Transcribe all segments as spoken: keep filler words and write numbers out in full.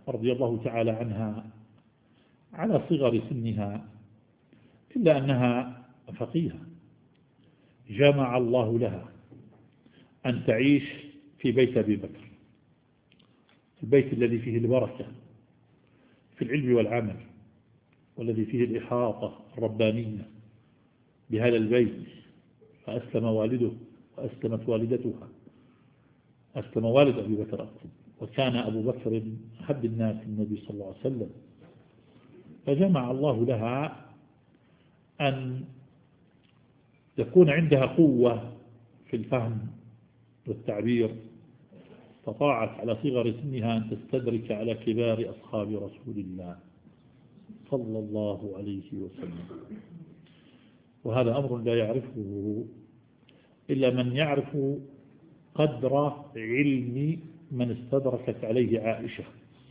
رضي الله تعالى عنها على صغر سنها، إلا أنها فقيهة جمع الله لها أن تعيش في بيت أبي بكر، البيت الذي فيه البركة في العلم والعمل، والذي فيه الإحاطة الربانية بهذا البيت. فأسلم والده وأسلمت والدتها، أسلم والد أبي بكر، وكان أبو بكر أحب الناس النبي صلى الله عليه وسلم. فجمع الله لها أن يكون عندها قوة في الفهم والتعبير، استطاعت على صغر سنها أن تستدرك على كبار أصحاب رسول الله صلى الله عليه وسلم. وهذا أمر لا يعرفه إلا من يعرف قدر علم من استدركت عليه عائشة.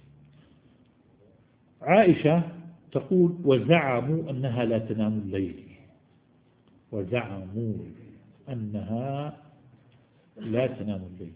عائشة تقول: وزعموا أنها لا تنام الليل، وزعموا أنها لا تنام الليل.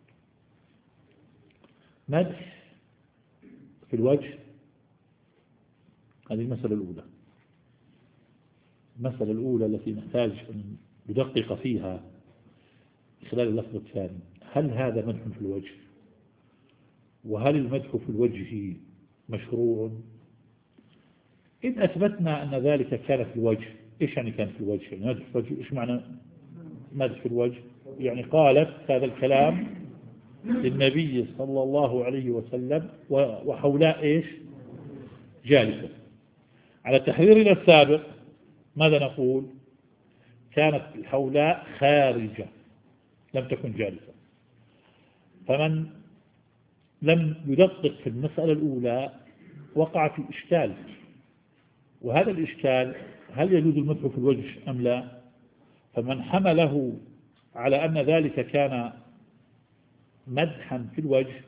مدح في الوجه، هذه المسألة الأولى. المسألة الأولى التي نحتاج أن ندقق فيها خلال اللفظ الثاني: هل هذا مدح في الوجه؟ وهل المدح في الوجه مشروع؟ إن أثبتنا أن ذلك كان في الوجه، إيش يعني كان في الوجه؟ يعني مدح في الوجه، إيش معنى مدح في الوجه؟ يعني قالت هذا الكلام للنبي صلى الله عليه وسلم وحولاء إيش؟ جالسة. على تحريرنا السابق ماذا نقول؟ كانت الحولاء خارجة، لم تكن جالسة. فمن لم يدقق في المسألة الأولى وقع في إشكال، وهذا الإشكال: هل يجوز المدح في الوجه أم لا؟ فمن حمله على أن ذلك كان مدحا في الوجه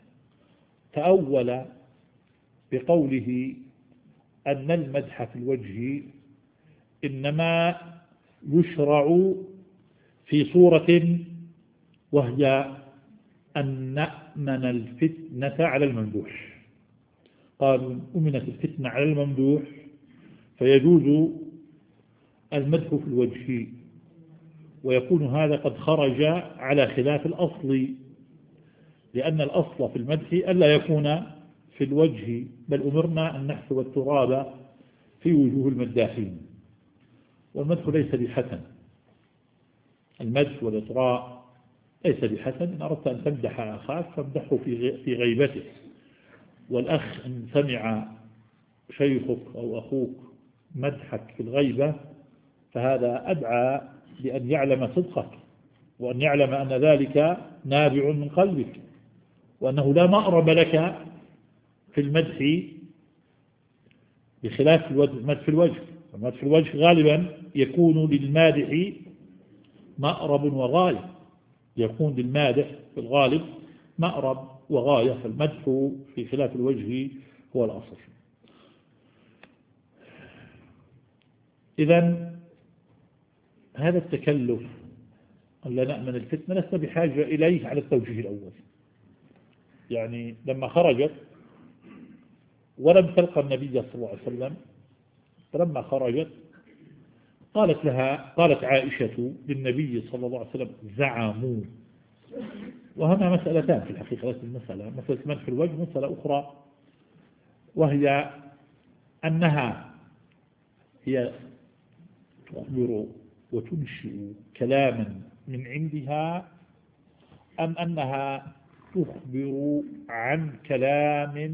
تأول بقوله أن المدح في الوجه إنما يشرع في صورة، وهي أن نأمن الفتنة على الممدوح. قالوا: أمنت الفتنة على الممدوح فيجوز المدح في الوجه، ويكون هذا قد خرج على خلاف الأصل، لأن الأصل في المدح ألا يكون في الوجه، بل أمرنا أن نحسب التراب في وجوه المداحين. والمدح ليس بحسن، المدح والإطراء ليس بحسن. إن أردت أن تمدح أخاك فامدحه في غيبته، والأخ إن سمع شيخك أو أخوك مدحك في الغيبة فهذا أدعى لأن يعلم صدقك، وأن يعلم أن ذلك نابع من قلبك، وأنه لا مأرب لك في المدح بخلاف المدح في الوجه. المدح في الوجه غالبا يكون للمادح مأرب وغاية، يكون للمادح في الغالب مأرب وغاية، فالمدح في خلاف الوجه هو الأصل. إذن هذا التكلف ألا نأمن الفتنة لسنا بحاجة إليه على التوجيه الأول. يعني لما خرجت ولم تلقى النبي صلى الله عليه وسلم، فلما خرجت قالت لها قالت عائشة للنبي صلى الله عليه وسلم: زعموا. وهنا مسألتان في الحقيقة، ليست المسألة مسألة مدح الوجه، مسألة أخرى وهي أنها هي تخبر وتنشئ كلاما من عندها، أم أنها تخبر عن كلام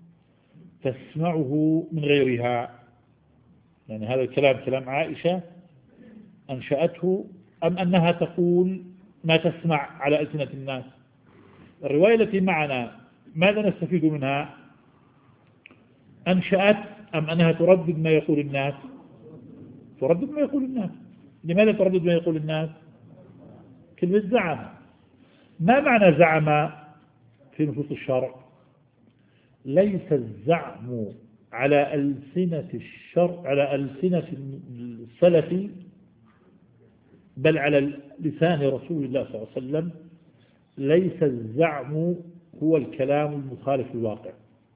تسمعه من غيرها؟ يعني هذا الكلام كلام عائشة أنشأته، أم أنها تقول ما تسمع على ألسنة الناس؟ الرواية التي معنا ماذا نستفيد منها؟ أنشأت أم أنها تردد ما يقول الناس؟ تردد ما يقول الناس. لماذا تردد ما يقول الناس؟ كلمة زعم. ما معنى زعم في نصوص الشرع؟ ليس الزعم على ألسنة الشرع على ألسنة السلف، بل على لسان رسول الله صلى الله عليه وسلم. ليس الزعم هو الكلام المخالف للواقع،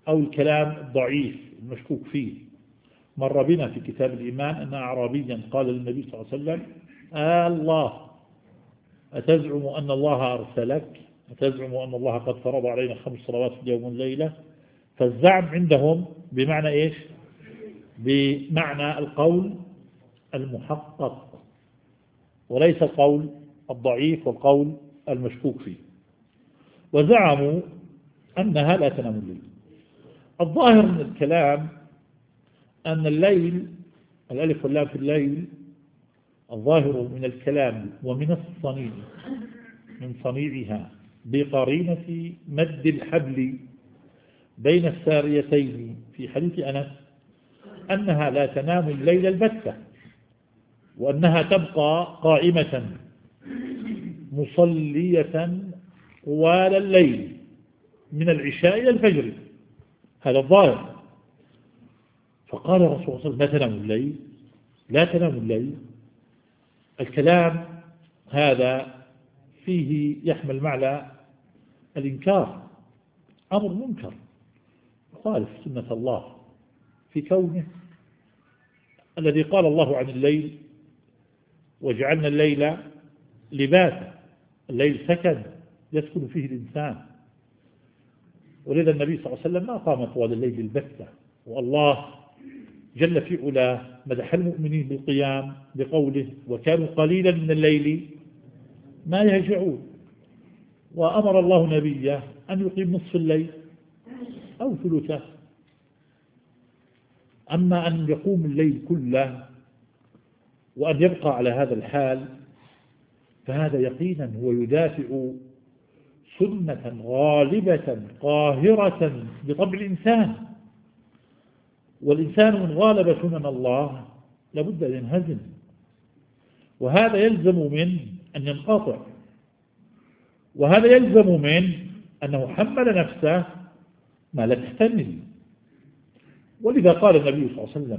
أو الكلام الضعيف المشكوك فيه. مر بنا في كتاب الإيمان أن أعرابيا قال للنبي صلى الله عليه وسلم: آه الله، أتزعم أن الله أرسلك؟ أتزعم أن الله قد فرض علينا خمس صلوات في اليوم والليلة؟ فالزعم عندهم بمعنى إيش؟ بمعنى القول المحقق، وليس القول الضعيف والقول المشكوك فيه. وزعموا أنها لا تنام الليل. الظاهر من الكلام أن الليل، الألف واللام في الليل، الظاهر من الكلام ومن الصنيع، من صنيعها بقرينة مد الحبل بين الساريتين في حديث أنس أنها لا تنام الليل البتة، وأنها تبقى قائمة مصلية طوال الليل من العشاء إلى الفجر. هذا الظاهر. فقال الرسول صلى الله عليه وسلم: لا تنام الليل، لا تنام الليل. الكلام هذا فيه يحمل معنى الإنكار، أمر منكر يخالف سنة الله في كونه الذي قال الله عن الليل: وجعلنا الليل لباسا. الليل سكن يسكن فيه الإنسان، ولذا النبي صلى الله عليه وسلم ما قام طوال الليل البتة. والله جل في علاه مدح المؤمنين بالقيام بقوله: وكانوا قليلا من الليل ما يهجعون. وأمر الله نبيه أن يقيم نصف الليل أو ثلثه. أما أن يقوم الليل كله وأن يبقى على هذا الحال فهذا يقينا هو يدافع سنة غالبة قاهرة بطبع الإنسان، والإنسان من غالب سنن الله لابد أن ينهزم، وهذا يلزم من أن ينقطع، وهذا يلزم من أنه حمل نفسه ما لا تحتمل. ولذا قال النبي صلى الله عليه وسلم: